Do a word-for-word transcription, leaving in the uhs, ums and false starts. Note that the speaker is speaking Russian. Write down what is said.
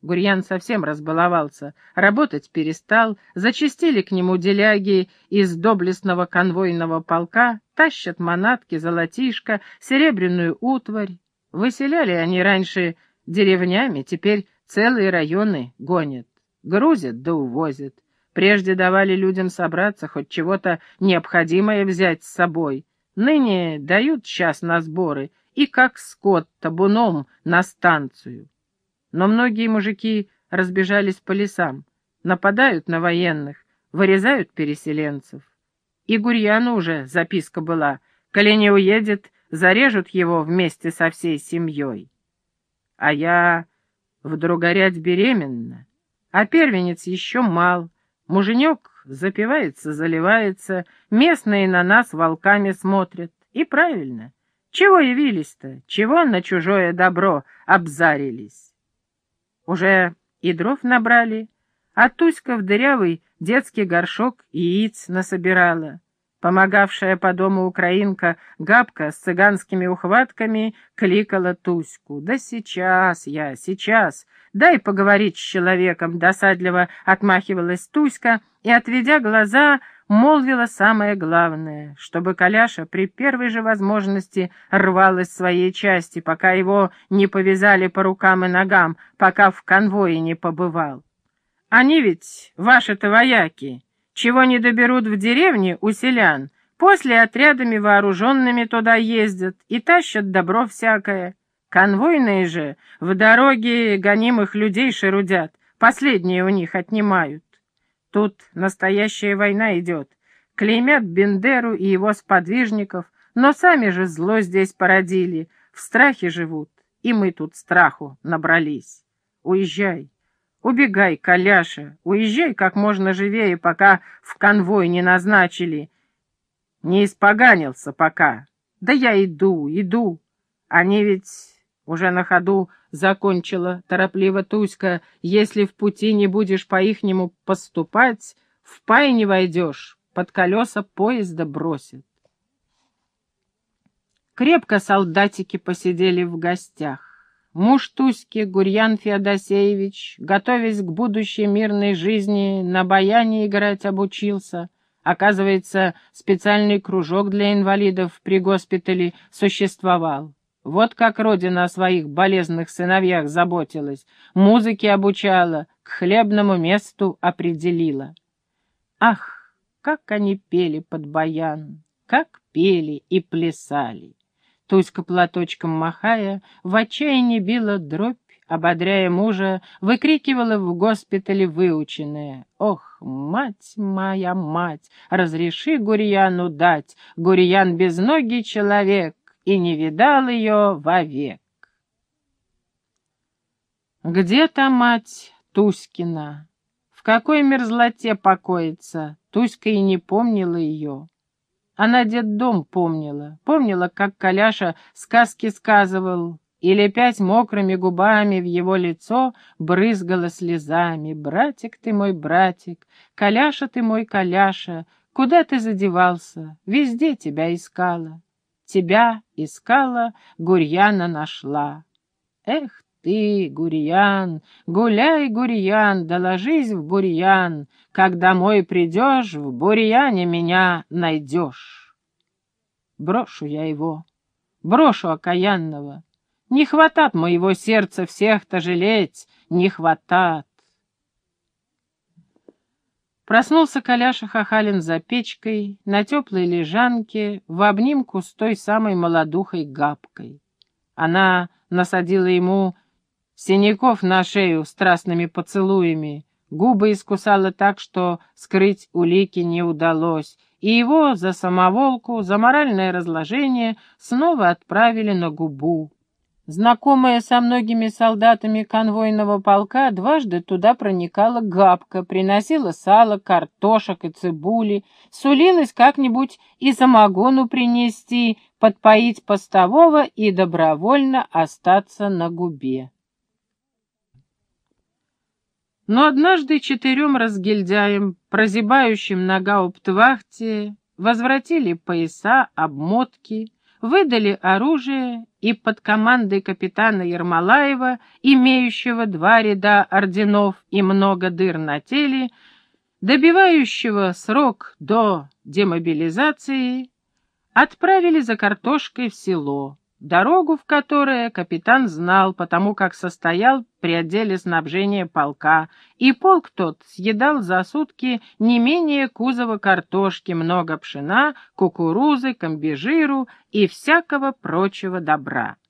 Гурьян совсем разбаловался, работать перестал, зачастили к нему деляги из доблестного конвойного полка, тащат манатки, золотишко, серебряную утварь. Выселяли они раньше деревнями, теперь целые районы гонят, грузят да увозят. Прежде давали людям собраться, хоть чего-то необходимое взять с собой. Ныне дают час на сборы и как скот табуном на станцию. Но многие мужики разбежались по лесам, нападают на военных, вырезают переселенцев. И Гурьяну уже записка была: коли не уедет, зарежут его вместе со всей семьей. А я вдруг горять беременна, а первенец еще мал, муженек запивается, заливается, местные на нас волками смотрят. И правильно, чего явились-то, чего на чужое добро обзарились? Уже и дров набрали, а Туська в дырявый детский горшок яиц насобирала. Помогавшая по дому украинка Габка с цыганскими ухватками кликала Туську. «Да сейчас я, сейчас, дай поговорить с человеком», — досадливо отмахивалась Туська и, отведя глаза, молвила самое главное, чтобы Коляша при первой же возможности рвал из своей части, пока его не повязали по рукам и ногам, пока в конвое не побывал. «Они ведь, ваши-то вояки, чего не доберут в деревне у селян, после отрядами вооруженными туда ездят и тащат добро всякое. Конвойные же в дороге гонимых людей шерудят, последние у них отнимают. Тут настоящая война идет, клеймят Бендеру и его сподвижников, но сами же зло здесь породили, в страхе живут, и мы тут страху набрались. Уезжай. Убегай, Коляша, уезжай как можно живее, пока в конвой не назначили. Не испоганился пока. Да я иду, иду. Они ведь уже на ходу, закончила торопливо Туська, если в пути не будешь по-ихнему поступать, в пай не войдешь, под колеса поезда бросят. Крепко солдатики посидели в гостях. Муж Туськи, Гурьян Феодосеевич, готовясь к будущей мирной жизни, на баяне играть обучился. Оказывается, специальный кружок для инвалидов при госпитале существовал. Вот как родина о своих болезных сыновьях заботилась, музыке обучала, к хлебному месту определила. Ах, как они пели под баян, как пели и плясали! Туська, платочком махая, в отчаянии била дробь, ободряя мужа, выкрикивала в госпитале выученное: «Ох, мать моя, мать, разреши Гурьяну дать, Гурьян безногий человек, и не видал ее вовек». Где та мать Туськина? В какой мерзлоте покоится? Туська и не помнила ее. Она детдом помнила, помнила, как Коляша сказки сказывал, и, лепясь мокрыми губами в его лицо, брызгала слезами: «Братик ты мой, братик, Коляша ты мой, Коляша, куда ты задевался? Везде тебя искала. Тебя искала, Гурьяна нашла. Эх ты, Гурьян, гуляй, Гурьян, да ложись в бурьян, как домой придешь, в бурьяне меня найдешь». Брошу я его, брошу окаянного. Не хватат моего сердца всех-то жалеть, не хватат. Проснулся Коляша Хахалин за печкой, на теплой лежанке, в обнимку с той самой молодухой Габкой. Она насадила ему синяков на шею страстными поцелуями, губы искусала так, что скрыть улики не удалось, и его за самоволку, за моральное разложение снова отправили на губу. Знакомая со многими солдатами конвойного полка, дважды туда проникала Габка, приносила сало, картошек и цибули, сулилась как-нибудь и самогону принести, подпоить постового и добровольно остаться на губе. Но однажды четырем разгильдяям, прозябающим на гауптвахте, возвратили пояса, обмотки, выдали оружие и под командой капитана Ермолаева, имеющего два ряда орденов и много дыр на теле, добивающего срок до демобилизации, отправили за картошкой в село, дорогу в которое капитан знал, потому как состоял при отделе снабжения полка, и полк тот съедал за сутки не менее кузова картошки, много пшена, кукурузы, комбижиру и всякого прочего добра.